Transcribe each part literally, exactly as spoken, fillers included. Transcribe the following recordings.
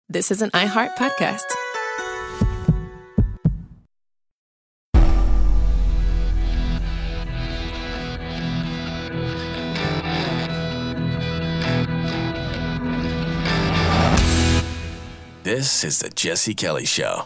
This is an iHeart podcast. This is the Jesse Kelly Show.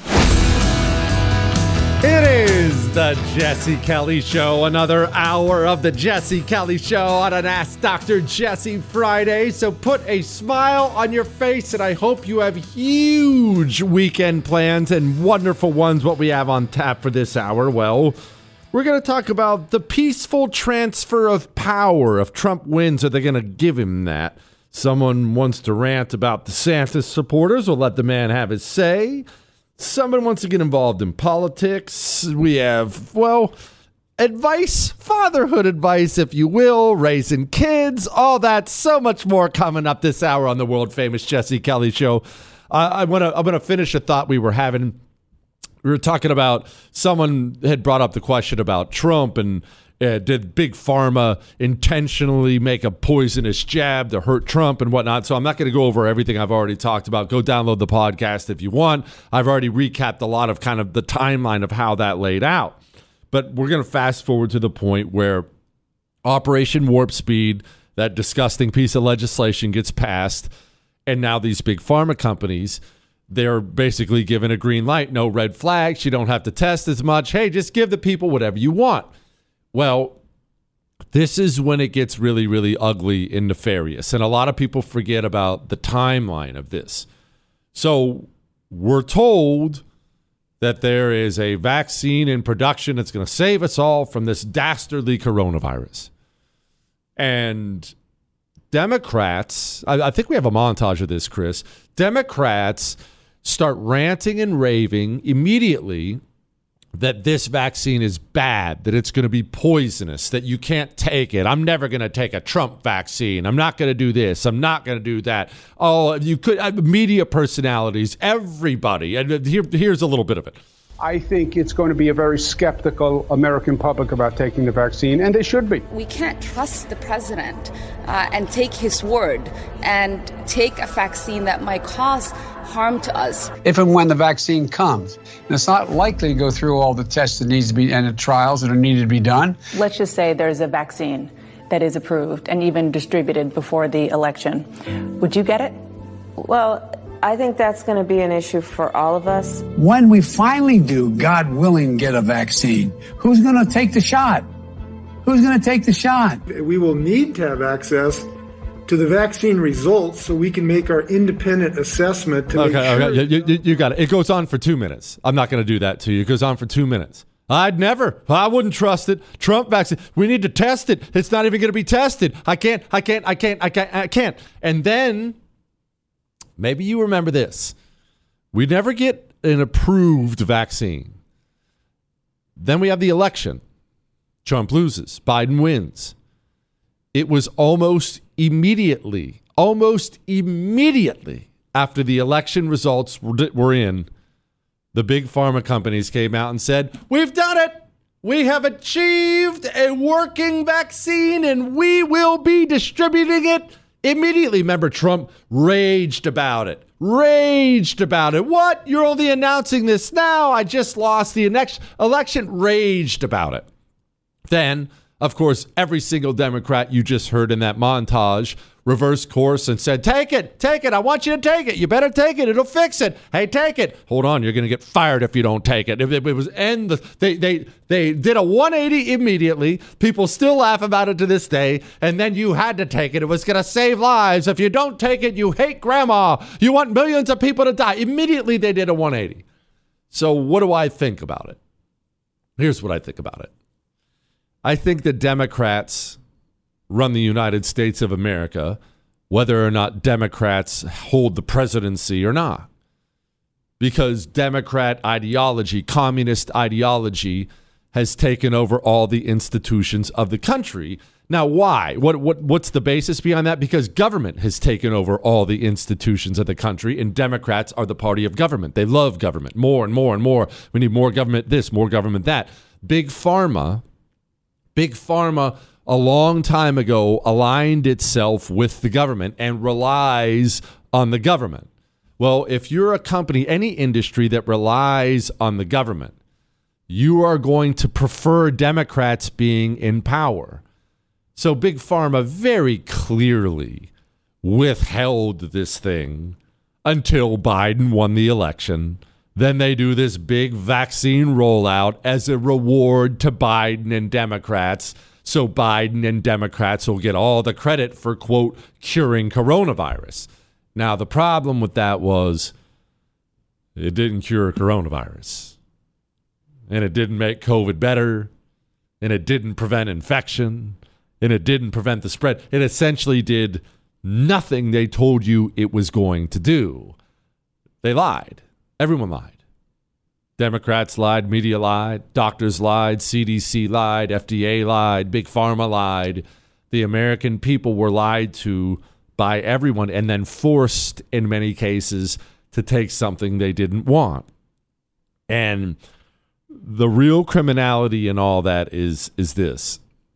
It is the Jesse Kelly Show, another hour of the Jesse Kelly Show on an Ask Doctor Jesse Friday. So put a smile on your face, and I hope you have huge weekend plans and wonderful ones. What we have on tap for this hour, well, we're going to talk about the peaceful transfer of power. If Trump wins, are they going to give him that? Someone wants to rant about DeSantis supporters. We'll let the man have his say. Someone wants to get involved in politics. We have, well, advice, fatherhood advice, if you will, raising kids, all that, so much more coming up this hour on the world famous Jesse Kelly Show. Uh, I want to I'm going to finish a thought we were having. We were talking about, someone had brought up the question about Trump and Uh, did Big Pharma intentionally make a poisonous jab to hurt Trump and whatnot? So I'm not going to go over everything I've already talked about. Go download the podcast if you want. I've already recapped a lot of kind of the timeline of how that laid out. But we're going to fast forward to the point where Operation Warp Speed, that disgusting piece of legislation, gets passed. And now these big pharma companies, they're basically given a green light. No red flags. You don't have to test as much. Hey, just give the people whatever you want. Well, this is when it gets really, really ugly and nefarious. And a lot of people forget about the timeline of this. So we're told that there is a vaccine in production that's going to save us all from this dastardly coronavirus. And Democrats, I, I think we have a montage of this, Chris. Democrats start ranting and raving immediately that this vaccine is bad, that it's going to be poisonous, that you can't take it. I'm never going to take a Trump vaccine. I'm not going to do this. I'm not going to do that. Oh, you could, uh, media personalities, everybody. And here, here's a little bit of it. I think it's going to be a very skeptical American public about taking the vaccine, and they should be. We can't trust the president uh, and take his word and take a vaccine that might cause harm to us. If and when the vaccine comes, and it's not likely to go through all the tests that needs to be and the trials that are needed to be done. Let's just say there's a vaccine that is approved and even distributed before the election. Would you get it? Well, I think that's going to be an issue for all of us. When we finally do, God willing, get a vaccine, who's going to take the shot? Who's going to take the shot? We will need to have access to the vaccine results so we can make our independent assessment. To okay, make sure okay, you, you, you got it. It goes on for two minutes. I'm not going to do that to you. It goes on for two minutes. I'd never. I wouldn't trust it. Trump vaccine. We need to test it. It's not even going to be tested. I can't. I can't. I can't. I can't. I can't. And then maybe you remember this. We never get an approved vaccine. Then we have the election. Trump loses. Biden wins. It was almost immediately, almost immediately after the election results were in, the big pharma companies came out and said, we've done it. We have achieved a working vaccine and we will be distributing it immediately. Remember, Trump raged about it, raged about it. What? You're only announcing this now? I just lost the next election. Raged about it. Then, of course, every single Democrat you just heard in that montage reversed course and said, take it, take it. I want you to take it. You better take it. It'll fix it. Hey, take it. Hold on. You're going to get fired if you don't take it. If it was end the, they, they, they did a one eighty immediately. People still laugh about it to this day. And then you had to take it. It was going to save lives. If you don't take it, you hate grandma. You want millions of people to die. Immediately they did a one eighty. So what do I think about it? Here's what I think about it. I think the Democrats run the United States of America, whether or not Democrats hold the presidency or not. Because Democrat ideology, communist ideology, has taken over all the institutions of the country. Now, why? What what what's the basis behind that? Because government has taken over all the institutions of the country, and Democrats are the party of government. They love government more and more and more. We need more government this, more government that. Big Pharma... Big Pharma, a long time ago, aligned itself with the government and relies on the government. Well, if you're a company, any industry that relies on the government, you are going to prefer Democrats being in power. So Big Pharma very clearly withheld this thing until Biden won the election. Then they do this big vaccine rollout as a reward to Biden and Democrats. So Biden and Democrats will get all the credit for, quote, curing coronavirus. Now, the problem with that was it didn't cure coronavirus. And it didn't make COVID better. And it didn't prevent infection. And it didn't prevent the spread. It essentially did nothing they told you it was going to do. They lied. Everyone lied. Democrats lied, media lied, doctors lied, C D C lied, F D A lied, Big Pharma lied. The American people were lied to by everyone and then forced, in many cases, to take something they didn't want. And the real criminality in all that is, is this.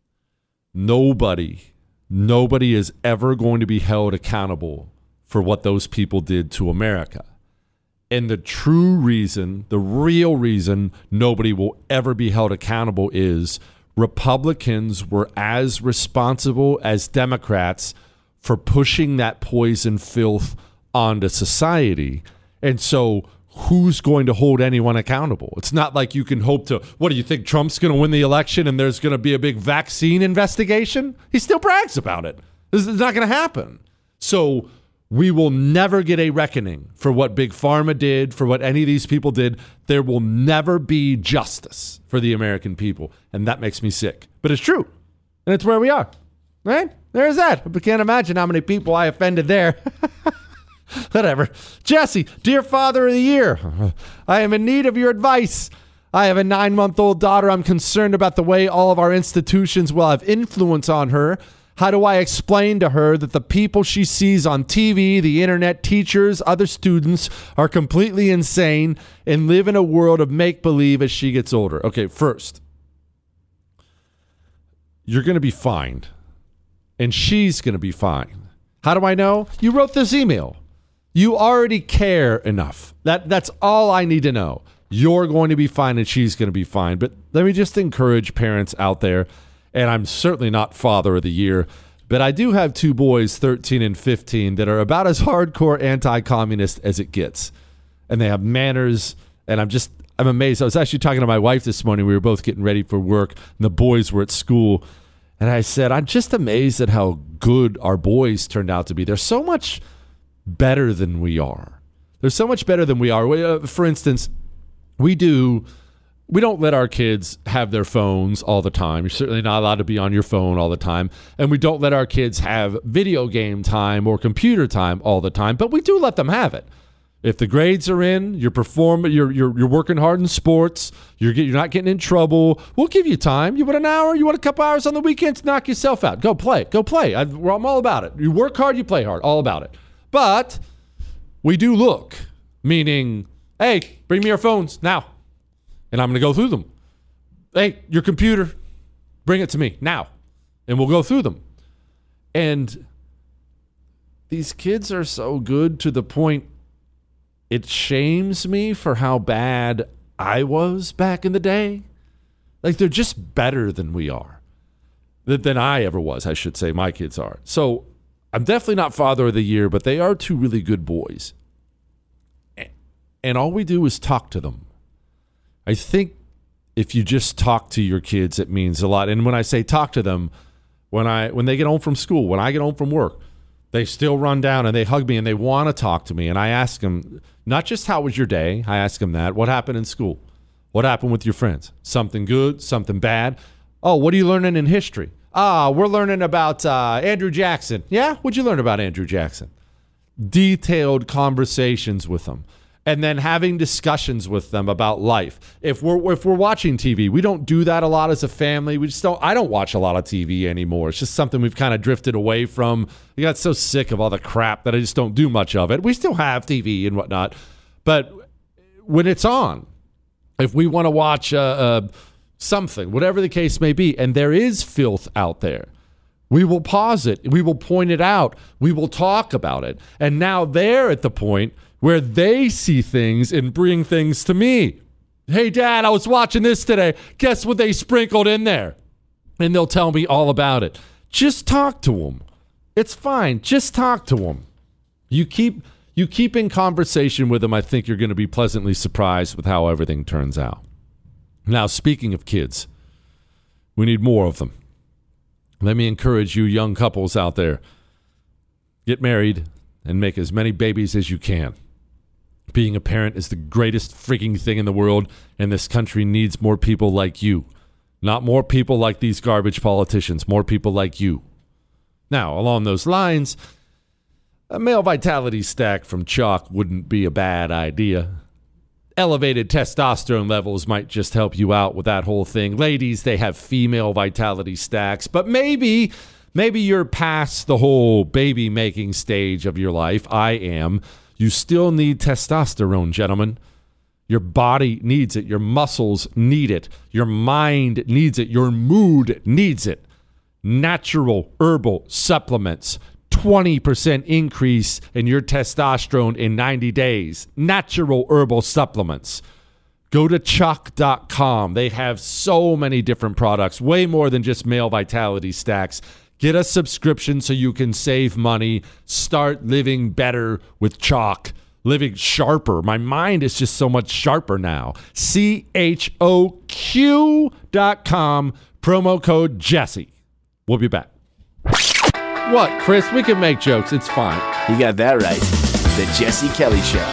Nobody, nobody is ever going to be held accountable for what those people did to America. And the true reason, the real reason nobody will ever be held accountable is Republicans were as responsible as Democrats for pushing that poison filth onto society. And so who's going to hold anyone accountable? It's not like you can hope to, what do you think, Trump's going to win the election and there's going to be a big vaccine investigation? He still brags about it. This is not going to happen. So we will never get a reckoning for what Big Pharma did, for what any of these people did. There will never be justice for the American people. And that makes me sick. But it's true. And it's where we are. Right? There's that. I can't imagine how many people I offended there. Whatever. Jesse, dear Father of the Year, I am in need of your advice. I have a nine-month-old daughter. I'm concerned about the way all of our institutions will have influence on her. How do I explain to her that the people she sees on T V, the internet, teachers, other students are completely insane and live in a world of make-believe as she gets older? Okay, first, you're going to be fine, and she's going to be fine. How do I know? You wrote this email. You already care enough. That That's all I need to know. You're going to be fine, and she's going to be fine. But let me just encourage parents out there. And I'm certainly not Father of the Year, but I do have two boys, thirteen and fifteen, that are about as hardcore anti-communist as it gets. And they have manners, and I'm just, I'm amazed. I was actually talking to my wife this morning. We were both getting ready for work, and the boys were at school. And I said, I'm just amazed at how good our boys turned out to be. They're so much better than we are. They're so much better than we are. We, uh, for instance, we do... We don't let our kids have their phones all the time. You're certainly not allowed to be on your phone all the time. And we don't let our kids have video game time or computer time all the time, but we do let them have it. If the grades are in, you're performing, you're you're you're working hard in sports, you're get, you're not getting in trouble, we'll give you time. You want an hour, you want a couple hours on the weekends, knock yourself out. Go play, go play. I, I'm all about it. You work hard, you play hard, all about it. But we do look, meaning, hey, bring me your phones now. And I'm going to go through them. Hey, your computer, bring it to me now. And we'll go through them. And these kids are so good to the point it shames me for how bad I was back in the day. Like, they're just better than we are. Than I ever was, I should say. My kids are. So I'm definitely not Father of the Year, but they are two really good boys. And all we do is talk to them. I think if you just talk to your kids, it means a lot. And when I say talk to them, when I when they get home from school, when I get home from work, they still run down and they hug me and they want to talk to me. And I ask them, not just how was your day? I ask them that. What happened in school? What happened with your friends? Something good? Something bad? Oh, what are you learning in history? Ah, we're learning about uh, Andrew Jackson. Yeah? What'd you learn about Andrew Jackson? Detailed conversations with them. And then having discussions with them about life. If we're if we're watching T V, we don't do that a lot as a family. We just don't. I don't watch a lot of T V anymore. It's just something we've kind of drifted away from. I got so sick of all the crap that I just don't do much of it. We still have T V and whatnot, but when it's on, if we want to watch uh, uh, something, whatever the case may be, and there is filth out there, we will pause it. We will point it out. We will talk about it. And now they're at the point where they see things and bring things to me. Hey, Dad, I was watching this today. Guess what they sprinkled in there? And they'll tell me all about it. Just talk to them. It's fine. Just talk to them. You keep you keep in conversation with them. I think you're going to be pleasantly surprised with how everything turns out. Now, speaking of kids, we need more of them. Let me encourage you young couples out there. Get married and make as many babies as you can. Being a parent is the greatest freaking thing in the world, and this country needs more people like you. Not more people like these garbage politicians, more people like you. Now, along those lines, a male vitality stack from Chalk wouldn't be a bad idea. Elevated testosterone levels might just help you out with that whole thing. Ladies, they have female vitality stacks, but maybe, maybe you're past the whole baby making stage of your life. I am. You still need testosterone, gentlemen. Your body needs it. Your muscles need it. Your mind needs it. Your mood needs it. Natural herbal supplements. twenty percent increase in your testosterone in ninety days. Natural herbal supplements. Go to chalk dot com. They have so many different products, way more than just male vitality stacks. Get a subscription so you can save money. Start living better with Chalk. Living sharper. My mind is just so much sharper now. C H O Q dot com. Promo code Jesse. We'll be back. What, Chris? We can make jokes. It's fine. You got that right. The Jesse Kelly Show.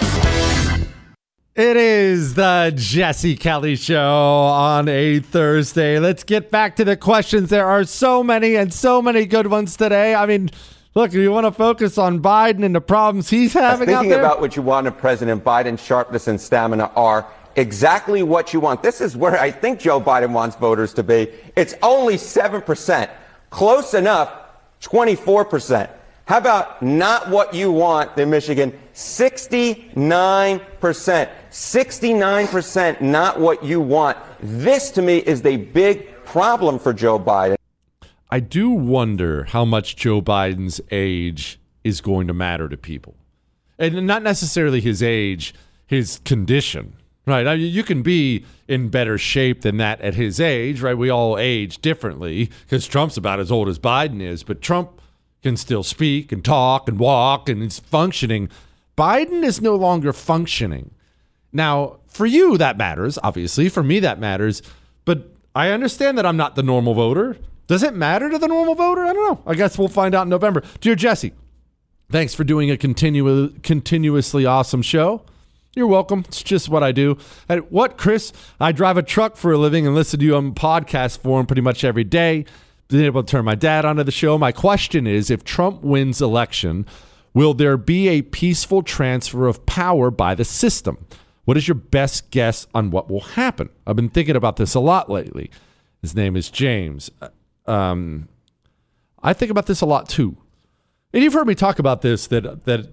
It is the Jesse Kelly Show on a Thursday. Let's get back to the questions. There are so many and so many good ones today. I mean, look, you want to focus on Biden and the problems he's having out there? Thinking about what you want of President Biden, sharpness and stamina are exactly what you want. This is where I think Joe Biden wants voters to be. It's only seven percent. Close enough, twenty-four percent. How about not what you want in Michigan? sixty-nine percent. sixty-nine percent not what you want. This, to me, is the big problem for Joe Biden. I do wonder how much Joe Biden's age is going to matter to people. And not necessarily his age, his condition, right? I mean, you can be in better shape than that at his age, right? We all age differently because Trump's about as old as Biden is, but Trump can still speak and talk and walk and is functioning. Biden is no longer functioning. Now, for you, that matters, obviously. For me, that matters. But I understand that I'm not the normal voter. Does it matter to the normal voter? I don't know. I guess we'll find out in November. Dear Jesse, thanks for doing a continu- continuously awesome show. You're welcome. It's just what I do. And what, Chris? I drive a truck for a living and listen to you on podcast form pretty much every day. Been able to turn my dad onto the show. My question is, if Trump wins election, will there be a peaceful transfer of power by the system? What is your best guess on what will happen? I've been thinking about this a lot lately. His name is James. Um, I think about this a lot too. And you've heard me talk about this, that that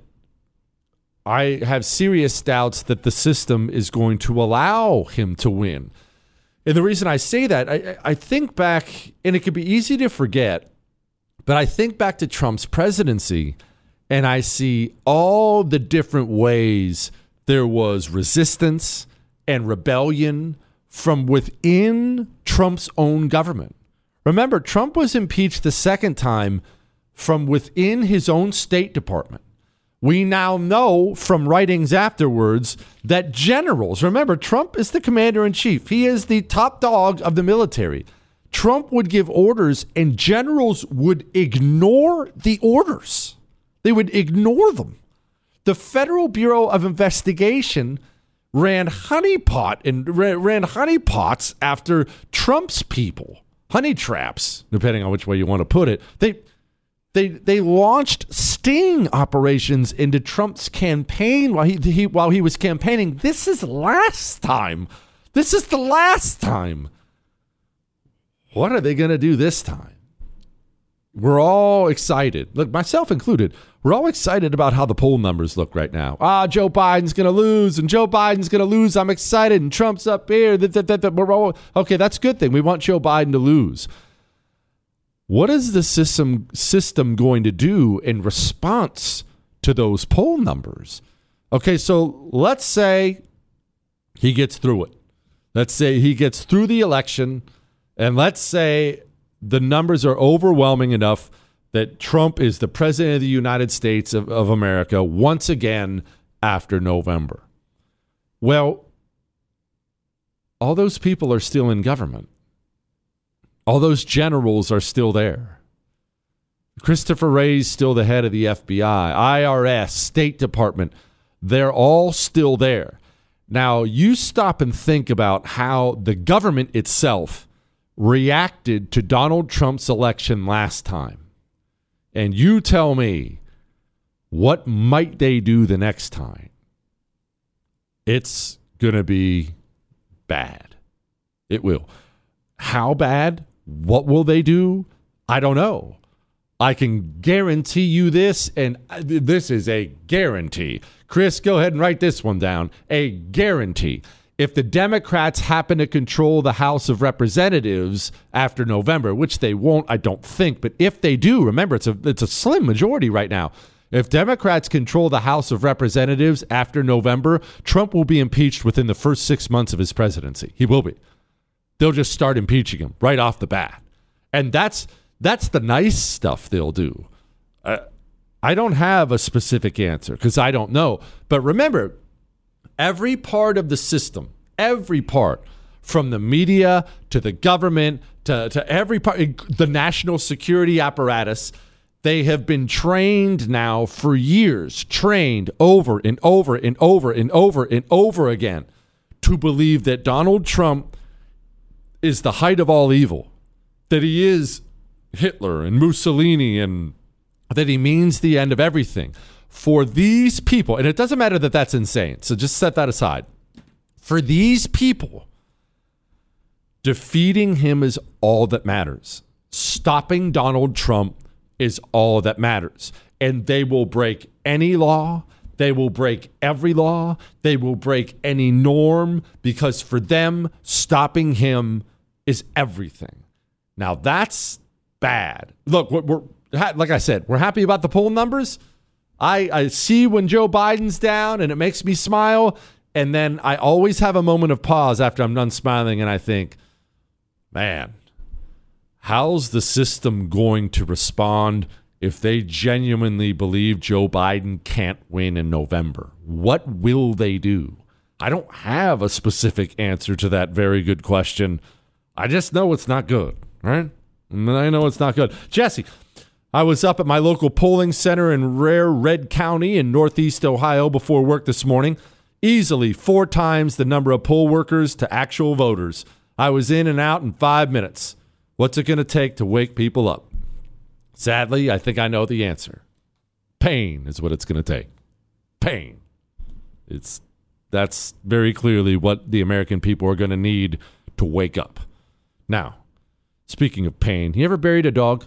I have serious doubts that the system is going to allow him to win. And the reason I say that, I, I think back, and it could be easy to forget, but I think back to Trump's presidency, and I see all the different ways there was resistance and rebellion from within Trump's own government. Remember, Trump was impeached the second time from within his own State Department. We now know from writings afterwards that generals, remember, Trump is the commander-in-chief. He is the top dog of the military. Trump would give orders and generals would ignore the orders. They would ignore them. The Federal Bureau of Investigation ran honeypot and ran honeypots after Trump's people. Honey traps, depending on which way you want to put it. They they they launched sting operations into Trump's campaign while he, he while he was campaigning. This is last time. This is the last time. What are they going to do this time? We're all excited. Look, myself included. We're all excited about how the poll numbers look right now. Ah, Joe Biden's going to lose, and Joe Biden's going to lose. I'm excited, and Trump's up here. That, that, that, that. We're all, okay, that's a good thing. We want Joe Biden to lose. What is the system system going to do in response to those poll numbers? Okay, so let's say he gets through it. Let's say he gets through the election, and let's say the numbers are overwhelming enough that Trump is the president of the United States of, of America once again after November. Well, all those people are still in government. All those generals are still there. Christopher Wray's still the head of the F B I, I R S, State Department. They're all still there. Now, you stop and think about how the government itself reacted to Donald Trump's election last time. And you tell me, what might they do the next time? It's going to be bad. It will. How bad? What will they do? I don't know. I can guarantee you this, and this is a guarantee. Chris, go ahead and write this one down. A guarantee. If the Democrats happen to control the House of Representatives after November, which they won't, I don't think, but if they do, remember, it's a it's a slim majority right now. If Democrats control the House of Representatives after November, Trump will be impeached within the first six months of his presidency. He will be. They'll just start impeaching him right off the bat. And that's that's the nice stuff they'll do. Uh, I don't have a specific answer because I don't know. But remember, every part of the system, every part, from the media to the government to, to every part, the national security apparatus, they have been trained now for years, trained over and over and over and over and over again to believe that Donald Trump is the height of all evil, that he is Hitler and Mussolini, and that he means the end of everything. For these people, and it doesn't matter that that's insane, so just set that aside. For these people, defeating him is all that matters. Stopping Donald Trump is all that matters. And they will break any law. They will break every law. They will break any norm, because for them, stopping him is everything. Now, that's bad. Look, we're, we're like I said, we're happy about the poll numbers. I, I see when Joe Biden's down, and it makes me smile. And then I always have a moment of pause after I'm done smiling, and I think, man, how's the system going to respond if they genuinely believe Joe Biden can't win in November? What will they do? I don't have a specific answer to that very good question. I just know it's not good, right? And I know it's not good. Jesse, I was up at my local polling center in Rare Red County in Northeast Ohio before work this morning. Easily four times the number of poll workers to actual voters. I was in and out in five minutes. What's it going to take to wake people up? Sadly, I think I know the answer. Pain is what it's going to take. Pain. It's that's very clearly what the American people are going to need to wake up. Now, speaking of pain, you ever buried a dog?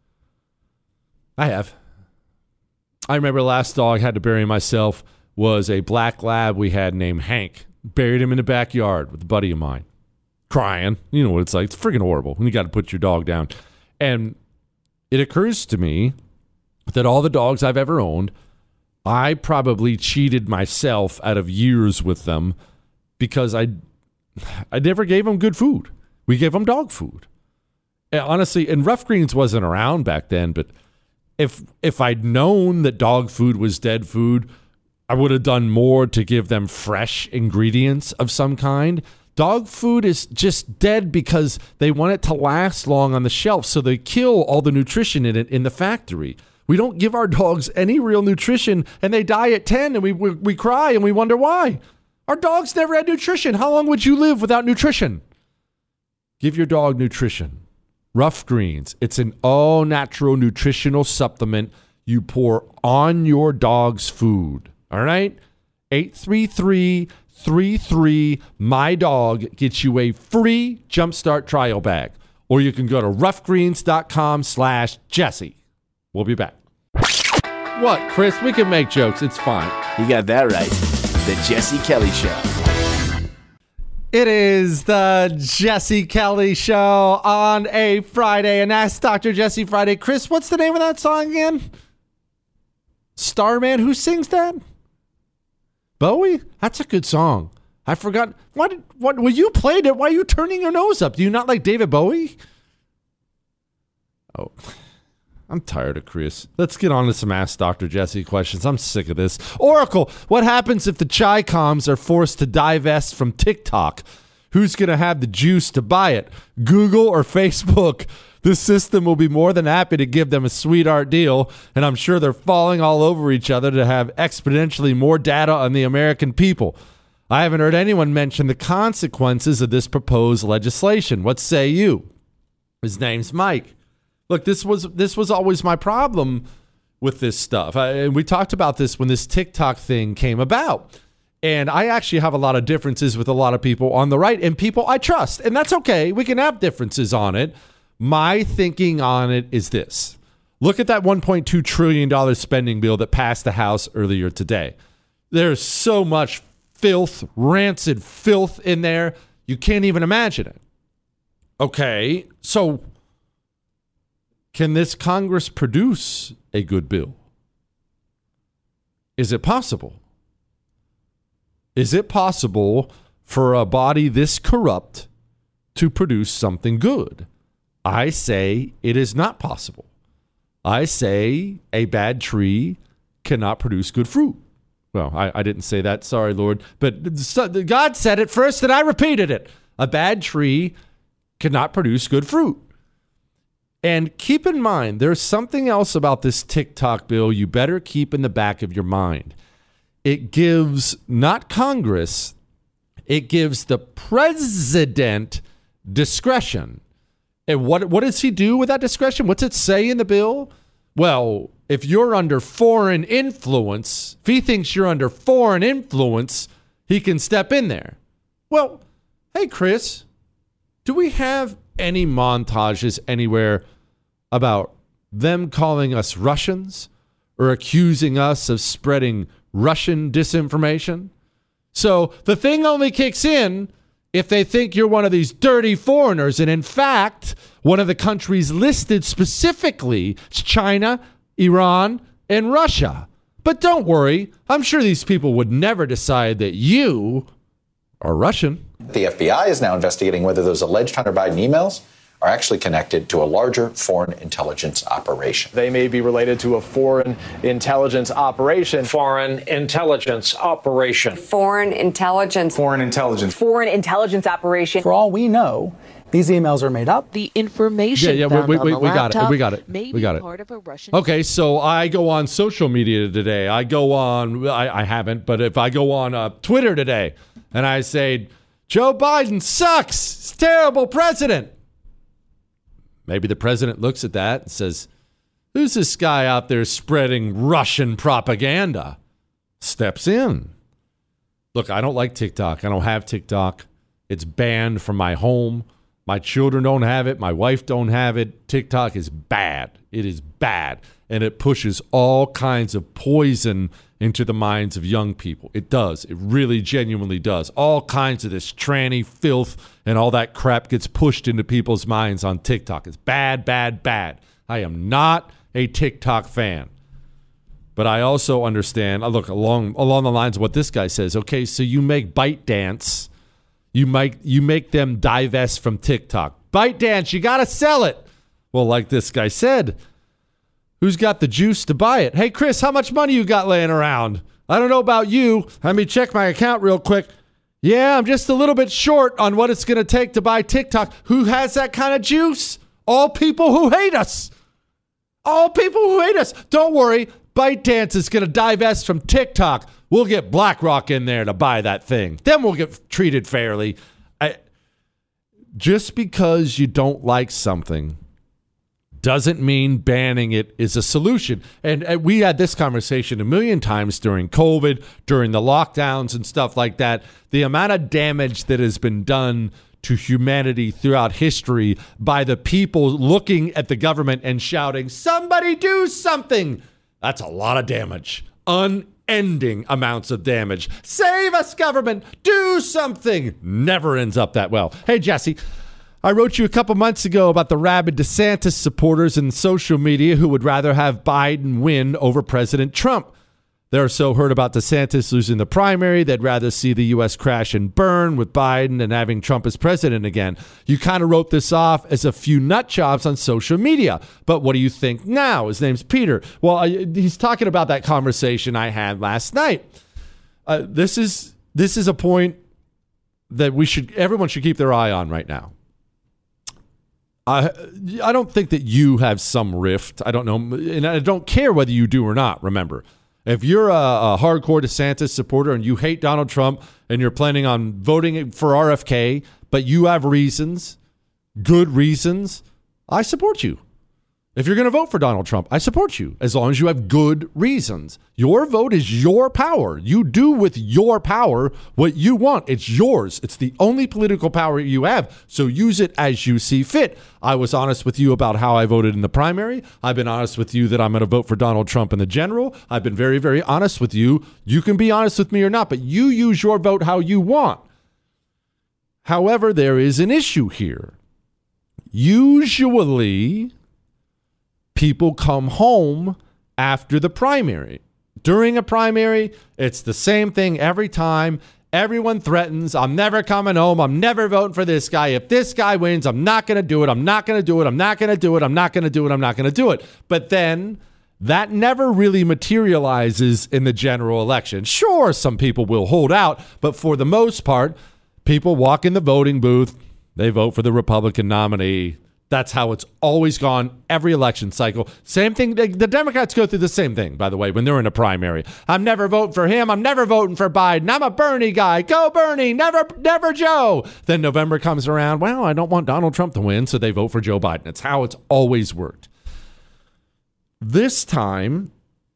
I have. I remember the last dog I had to bury myself was a black lab we had named Hank. Buried him in the backyard with a buddy of mine. Crying. You know what it's like. It's freaking horrible when you got to put your dog down. And it occurs to me that all the dogs I've ever owned, I probably cheated myself out of years with them because I, I never gave them good food. We gave them dog food. And honestly, and Rough Greens wasn't around back then, but if if I'd known that dog food was dead food, I would have done more to give them fresh ingredients of some kind. Dog food is just dead because they want it to last long on the shelf, so they kill all the nutrition in it in the factory. We don't give our dogs any real nutrition, and they die at ten, and we, we, we cry, and we wonder why. Our dogs never had nutrition. How long would you live without nutrition? Give your dog nutrition. Rough Greens. It's an all-natural nutritional supplement you pour on your dog's food. All right? eight three three, three three, M Y D O G gets you a free Jumpstart trial bag. Or you can go to roughgreens.com slash Jesse. We'll be back. What, Chris? We can make jokes. It's fine. You got that right. The Jesse Kelly Show. It is the Jesse Kelly Show on a Friday, and Ask Doctor Jesse Friday. Chris, what's the name of that song again? Starman? Who sings that? Bowie? That's a good song. I forgot. What? What? Well, you played it. Why are you turning your nose up? Do you not like David Bowie? Oh, I'm tired of Chris. Let's get on to some Ask Doctor Jesse questions. I'm sick of this. Oracle, what happens if the Chi-Coms are forced to divest from TikTok? Who's going to have the juice to buy it? Google or Facebook? The system will be more than happy to give them a sweetheart deal, and I'm sure they're falling all over each other to have exponentially more data on the American people. I haven't heard anyone mention the consequences of this proposed legislation. What say you? His name's Mike. Look, this was this was always my problem with this stuff. I, and we talked about this when this TikTok thing came about. And I actually have a lot of differences with a lot of people on the right and people I trust. And that's okay. We can have differences on it. My thinking on it is this. Look at that one point two trillion dollars spending bill that passed the House earlier today. There's so much filth, rancid filth in there. You can't even imagine it. Okay, so can this Congress produce a good bill? Is it possible? Is it possible for a body this corrupt to produce something good? I say it is not possible. I say a bad tree cannot produce good fruit. Well, I, I didn't say that. Sorry, Lord. But God said it first and I repeated it. A bad tree cannot produce good fruit. And keep in mind, there's something else about this TikTok bill you better keep in the back of your mind. It gives not Congress, it gives the president discretion. And what what does he do with that discretion? What's it say in the bill? Well, if you're under foreign influence, if he thinks you're under foreign influence, he can step in there. Well, hey, Chris, do we have any montages anywhere about them calling us Russians or accusing us of spreading Russian disinformation? So the thing only kicks in if they think you're one of these dirty foreigners. And in fact, one of the countries listed specifically is China, Iran, and Russia. But don't worry, I'm sure these people would never decide that you are Russian. The F B I is now investigating whether those alleged Hunter Biden emails are actually connected to a larger foreign intelligence operation. They may be related to a foreign intelligence operation. Foreign intelligence operation. Foreign intelligence. Foreign intelligence. Foreign intelligence operation. For all we know, these emails are made up. The information yeah, yeah, found we, we, on we the got it. We got it. may we got be it. part of a Russian. Okay, so I go on social media today. I go on, I, I haven't, but if I go on uh, Twitter today and I say, Joe Biden sucks, he's a terrible president. Maybe the president looks at that and says, who's this guy out there spreading Russian propaganda? Steps in. Look, I don't like TikTok. I don't have TikTok. It's banned from my home. My children don't have it. My wife don't have it. TikTok is bad. It is bad. And it pushes all kinds of poison into the minds of young people. It does. It really genuinely does. All kinds of this tranny filth and all that crap gets pushed into people's minds on TikTok. It's bad, bad, bad. I am not a TikTok fan. But I also understand, I look along along the lines of what this guy says. Okay, so you make ByteDance. You make, you make them divest from TikTok. ByteDance, you got to sell it. Well, like this guy said, who's got the juice to buy it? Hey, Chris, how much money you got laying around? I don't know about you. Let me check my account real quick. Yeah, I'm just a little bit short on what it's going to take to buy TikTok. Who has that kind of juice? All people who hate us. All people who hate us. Don't worry. ByteDance is going to divest from TikTok. We'll get BlackRock in there to buy that thing. Then we'll get treated fairly. I, just because you don't like something doesn't mean banning it is a solution. And, and we had this conversation a million times during COVID, during the lockdowns and stuff like that. The amount of damage that has been done to humanity throughout history by the people looking at the government and shouting, somebody do something. That's a lot of damage. Unending amounts of damage. Save us, government. Do something. Never ends up that well. Hey, Jesse. I wrote you a couple months ago about the rabid DeSantis supporters in social media who would rather have Biden win over President Trump. They're so hurt about DeSantis losing the primary, they'd rather see the U S crash and burn with Biden and having Trump as president again. You kind of wrote this off as a few nut jobs on social media. But what do you think now? His name's Peter. Well, uh, he's talking about that conversation I had last night. Uh, this is this is a point that we should everyone should keep their eye on right now. I I don't think that you have some rift. I don't know, and I don't care whether you do or not. Remember, if you're a, a hardcore DeSantis supporter and you hate Donald Trump and you're planning on voting for R F K, but you have reasons, good reasons, I support you. If you're going to vote for Donald Trump, I support you as long as you have good reasons. Your vote is your power. You do with your power what you want. It's yours. It's the only political power you have. So use it as you see fit. I was honest with you about how I voted in the primary. I've been honest with you that I'm going to vote for Donald Trump in the general. I've been very, very honest with you. You can be honest with me or not, but you use your vote how you want. However, there is an issue here. Usually, people come home after the primary. During a primary, it's the same thing every time. Everyone threatens, I'm never coming home. I'm never voting for this guy. If this guy wins, I'm not going to do it. I'm not going to do it. I'm not going to do it. I'm not going to do it. I'm not going to do it. But then that never really materializes in the general election. Sure, some people will hold out, but for the most part, people walk in the voting booth. They vote for the Republican nominee. That's how it's always gone every election cycle. Same thing. The Democrats go through the same thing, by the way, when they're in a primary. I'm never voting for him. I'm never voting for Biden. I'm a Bernie guy. Go Bernie. Never, never Joe. Then November comes around. Well, I don't want Donald Trump to win, so they vote for Joe Biden. It's how it's always worked. This time,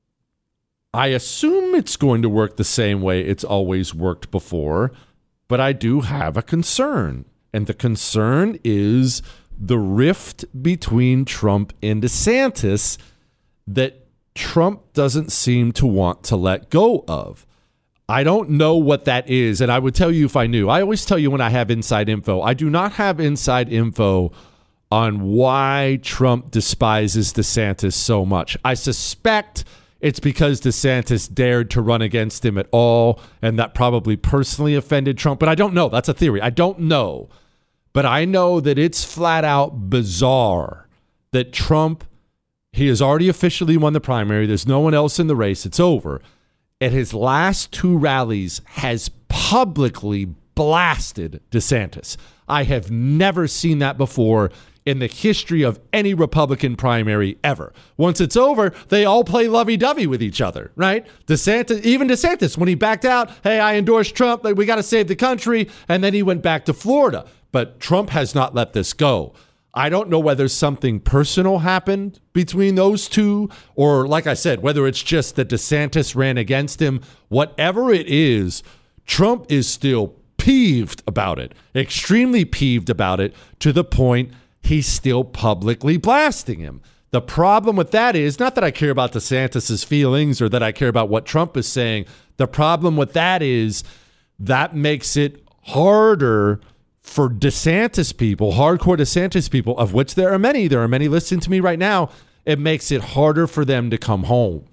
I assume it's going to work the same way it's always worked before, but I do have a concern. And the concern is the rift between Trump and DeSantis that Trump doesn't seem to want to let go of. I don't know what that is, and I would tell you if I knew. I always tell you when I have inside info. I do not have inside info on why Trump despises DeSantis so much. I suspect it's because DeSantis dared to run against him at all, and that probably personally offended Trump, but I don't know. That's a theory. I don't know. But I know that it's flat out bizarre that Trump, he has already officially won the primary. There's no one else in the race. It's over. At his last two rallies, has publicly blasted DeSantis. I have never seen that before in the history of any Republican primary ever. Once it's over, they all play lovey-dovey with each other, right? DeSantis, even DeSantis, when he backed out, hey, I endorsed Trump, like, we got to save the country, and then he went back to Florida. But Trump has not let this go. I don't know whether something personal happened between those two, or like I said, whether it's just that DeSantis ran against him. Whatever it is, Trump is still peeved about it, extremely peeved about it, to the point he's still publicly blasting him. The problem with that is not that I care about DeSantis's feelings or that I care about what Trump is saying. The problem with that is that makes it harder for DeSantis people, hardcore DeSantis people, of which there are many, there are many listening to me right now, it makes it harder for them to come home.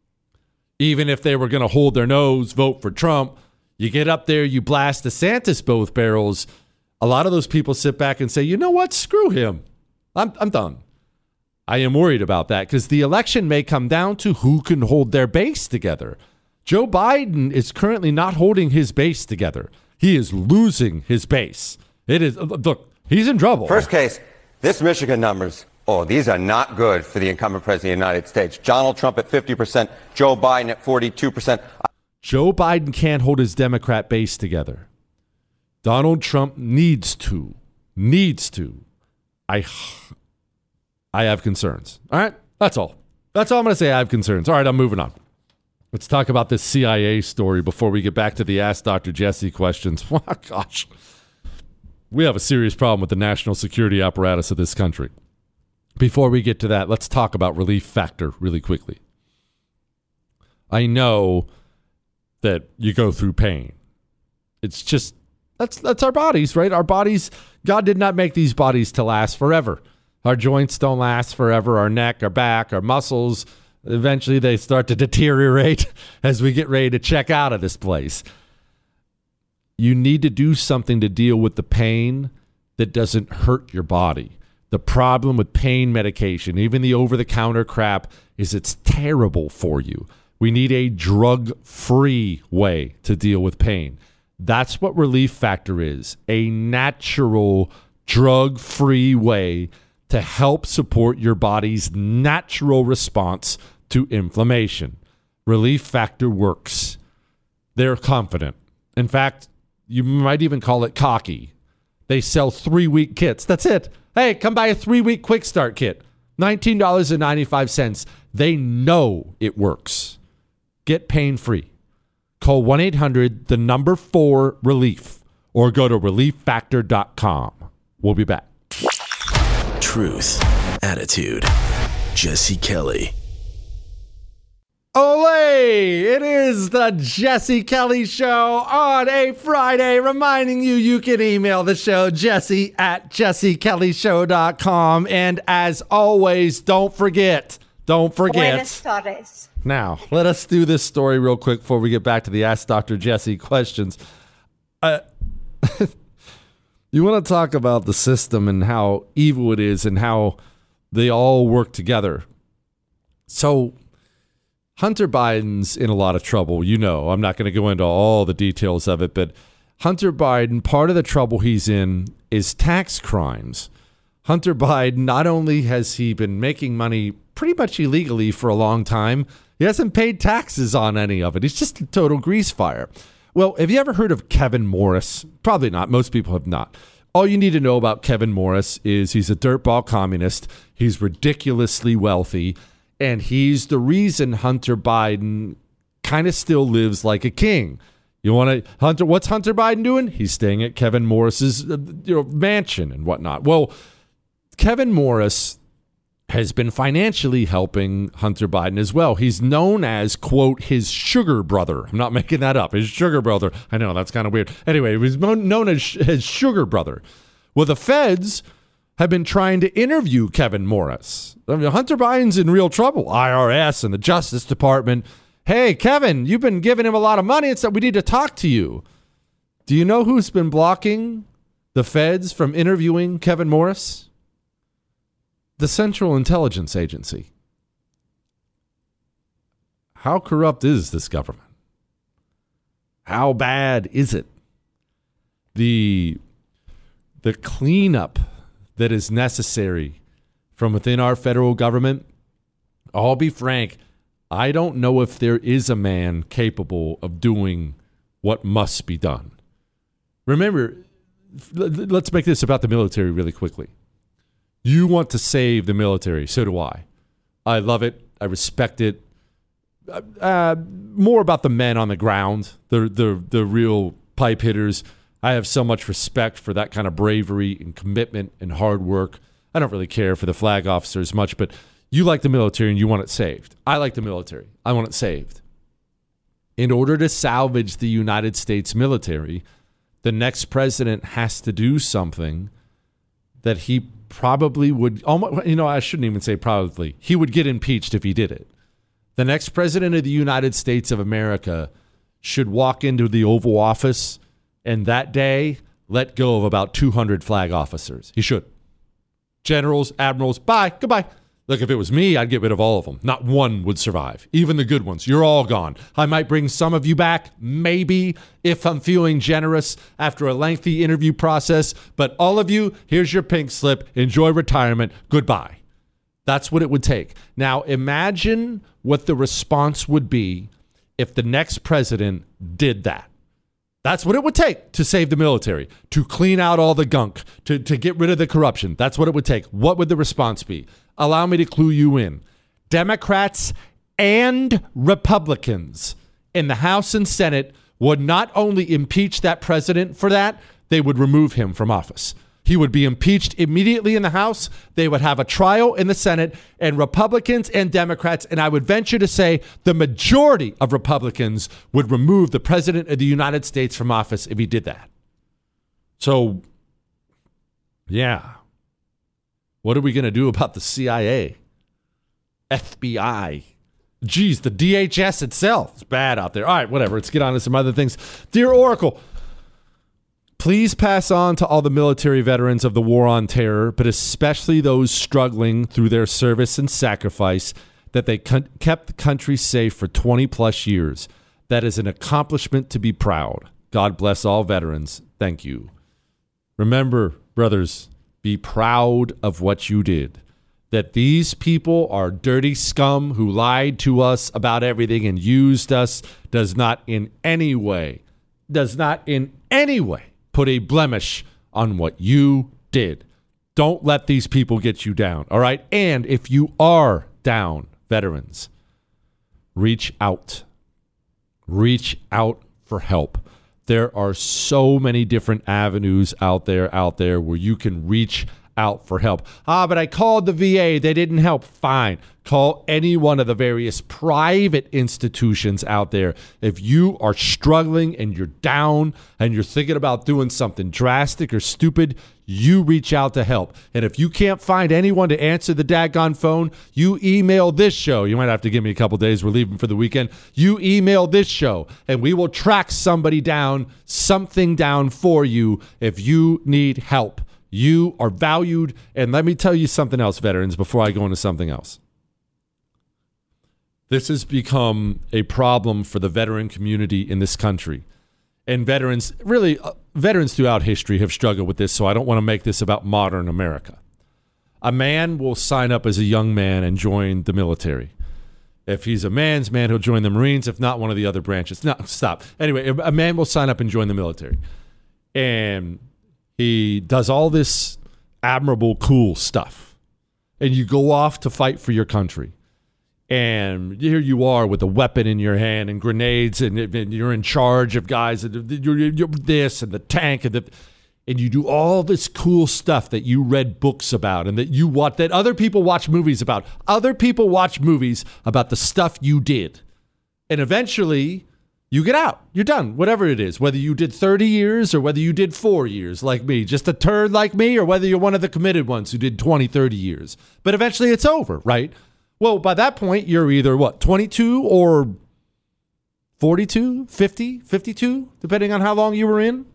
Even if they were going to hold their nose, vote for Trump, you get up there, you blast DeSantis both barrels, a lot of those people sit back and say, you know what, screw him. I'm, I'm done. I am worried about that because the election may come down to who can hold their base together. Joe Biden is currently not holding his base together. He is losing his base. It is, look, he's in trouble. First case, this Michigan numbers, oh, these are not good for the incumbent president of the United States. Donald Trump at fifty percent, Joe Biden at forty-two percent. Joe Biden can't hold his Democrat base together. Donald Trump needs to, needs to. I, I have concerns. All right, that's all. That's all I'm going to say. I have concerns. All right, I'm moving on. Let's talk about this C I A story before we get back to the Ask Doctor Jesse questions. Oh, gosh. We have a serious problem with the national security apparatus of this country. Before we get to that, let's talk about relief factor really quickly. I know that you go through pain. It's just, that's that's our bodies, right? Our bodies, God did not make these bodies to last forever. Our joints don't last forever. Our neck, our back, our muscles, Eventually, they start to deteriorate as we get ready to check out of this place. You need to do something to deal with the pain that doesn't hurt your body. The problem with pain medication, even the over-the-counter crap, is it's terrible for you. We need a drug-free way to deal with pain. That's what Relief Factor is, a natural, drug-free way to help support your body's natural response to inflammation. Relief Factor works. They're confident. In fact, you might even call it cocky. They sell three-week kits. That's it. Hey, come buy a three-week quick start kit. nineteen dollars and ninety-five cents. They know it works. Get pain-free. Call one eight hundred, the number four, relief, or go to relief factor dot com. We'll be back. Truth, attitude, Jesse Kelly. Olay! It is the Jesse Kelly Show on a Friday, reminding you you can email the show, jesse at jesse kelly show dot com. And as always, don't forget, don't forget. Buenas tardes. Now, let us do this story real quick before we get back to the Ask Doctor Jesse questions. Uh, you want to talk about the system and how evil it is and how they all work together. So, Hunter Biden's in a lot of trouble. You know, I'm not going to go into all the details of it, but Hunter Biden, part of the trouble he's in is tax crimes. Hunter Biden, not only has he been making money pretty much illegally for a long time, he hasn't paid taxes on any of it. He's just a total grease fire. Well, have you ever heard of Kevin Morris? Probably not. Most people have not. All you need to know about Kevin Morris is he's a dirtball communist. He's ridiculously wealthy. And he's the reason Hunter Biden kind of still lives like a king. You want to, Hunter, what's Hunter Biden doing? He's staying at Kevin Morris's uh, you know, mansion and whatnot. Well, Kevin Morris has been financially helping Hunter Biden as well. He's known as, quote, his sugar brother. I'm not making that up. His sugar brother. I know, that's kind of weird. Anyway, he was known as his sugar brother. Well, the feds have been trying to interview Kevin Morris. I mean, Hunter Biden's in real trouble. I R S and the Justice Department. Hey, Kevin, you've been giving him a lot of money. It's that we need to talk to you. Do you know who's been blocking the feds from interviewing Kevin Morris? The Central Intelligence Agency. How corrupt is this government? How bad is it? The, the cleanup that is necessary from within our federal government, I'll be frank, I don't know if there is a man capable of doing what must be done. Remember, let's make this about the military really quickly. You want to save the military, so do I. I love it. I respect it. Uh, more about the men on the ground, the, the, the real pipe hitters. I have so much respect for that kind of bravery and commitment and hard work. I don't really care for the flag officers much, but you like the military and you want it saved. I like the military. I want it saved. In order to salvage the United States military, the next president has to do something that he probably would, almost, you know, I shouldn't even say probably. He would get impeached if he did it. The next president of the United States of America should walk into the Oval Office and that day let go of about two hundred flag officers. He should. Generals, admirals, bye, goodbye. Look, if it was me, I'd get rid of all of them. Not one would survive. Even the good ones. You're all gone. I might bring some of you back, maybe, if I'm feeling generous after a lengthy interview process. But all of you, here's your pink slip. Enjoy retirement. Goodbye. That's what it would take. Now, imagine what the response would be if the next president did that. That's what it would take to save the military, to clean out all the gunk, to, to get rid of the corruption. That's what it would take. What would the response be? Allow me to clue you in. Democrats and Republicans in the House and Senate would not only impeach that president for that, they would remove him from office. He would be impeached immediately in the House. They would have a trial in the Senate, and Republicans and Democrats, and I would venture to say the majority of Republicans would remove the president of the United States from office if he did that. So, yeah. What are we going to do about the C I A, F B I, Geez, the D H S itself is bad out there. All right, whatever. Let's get on to some other things. Dear Oracle, please pass on to all the military veterans of the War on Terror, but especially those struggling through their service and sacrifice, that they con- kept the country safe for twenty plus years. That is an accomplishment to be proud. God bless all veterans. Thank you. Remember, brothers, be proud of what you did. That these people are dirty scum who lied to us about everything and used us does not in any way, does not in any way put a blemish on what you did. Don't let these people get you down, all right? And if you are down, veterans, reach out. Reach out for help. There are so many different avenues out there, out there where you can reach out for help. Ah, but I called the V A. They didn't help. Fine. Call any one of the various private institutions out there. If you are struggling and you're down and you're thinking about doing something drastic or stupid, you reach out to help. And if you can't find anyone to answer the daggone phone, you email this show. You might have to give me a couple days. We're leaving for the weekend. You email this show, and we will track somebody down, something down for you if you need help. You are valued. And let me tell you something else, veterans, before I go into something else. This has become a problem for the veteran community in this country. And veterans, really, uh, veterans throughout history have struggled with this, so I don't want to make this about modern America. A man will sign up as a young man and join the military. If he's a man's man, he'll join the Marines, if not one of the other branches. No, stop. Anyway, a man will sign up and join the military. And he does all this admirable, cool stuff. And you go off to fight for your country. And here you are with a weapon in your hand and grenades, and, and you're in charge of guys, and you're, you're this and the tank, and, the, and you do all this cool stuff that you read books about and that you watch, that other people watch movies about. Other people watch movies about the stuff you did. And eventually, you get out. You're done, whatever it is, whether you did thirty years or whether you did four years like me, just a turd like me, or whether you're one of the committed ones who did twenty, thirty years. But eventually it's over, right? Well, by that point, you're either, what, twenty-two or forty-two, fifty, fifty-two, depending on how long you were in.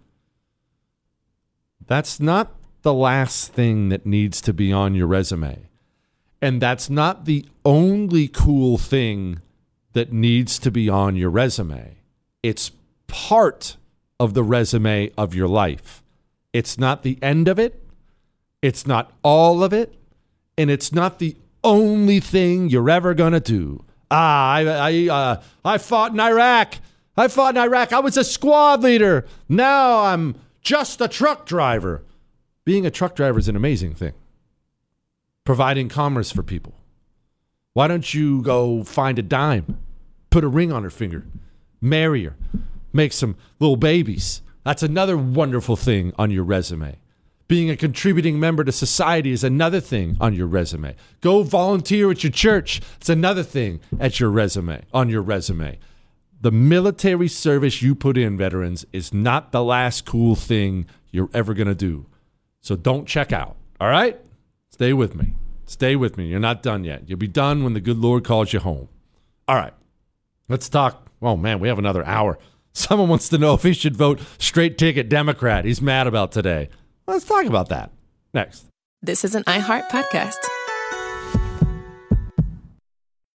That's not the last thing that needs to be on your resume. And that's not the only cool thing that needs to be on your resume. It's part of the resume of your life. It's not the end of it. It's not all of it. And it's not the only thing you're ever going to do. Ah, I I, uh, I fought in Iraq. I fought in Iraq. I was a squad leader. Now I'm just a truck driver. Being a truck driver is an amazing thing. Providing commerce for people. Why don't you go find a dime, put a ring on her finger, marry her, make some little babies? That's another wonderful thing on your resume. Being a contributing member to society is another thing on your resume. Go volunteer at your church. It's another thing at your resume, on your resume. The military service you put in, veterans, is not the last cool thing you're ever going to do. So don't check out, all right? Stay with me. Stay with me. You're not done yet. You'll be done when the good Lord calls you home. All right. Let's talk. Oh, man, we have another hour. Someone wants to know if he should vote straight ticket Democrat. He's mad about today. Let's talk about that next. This is an iHeart podcast.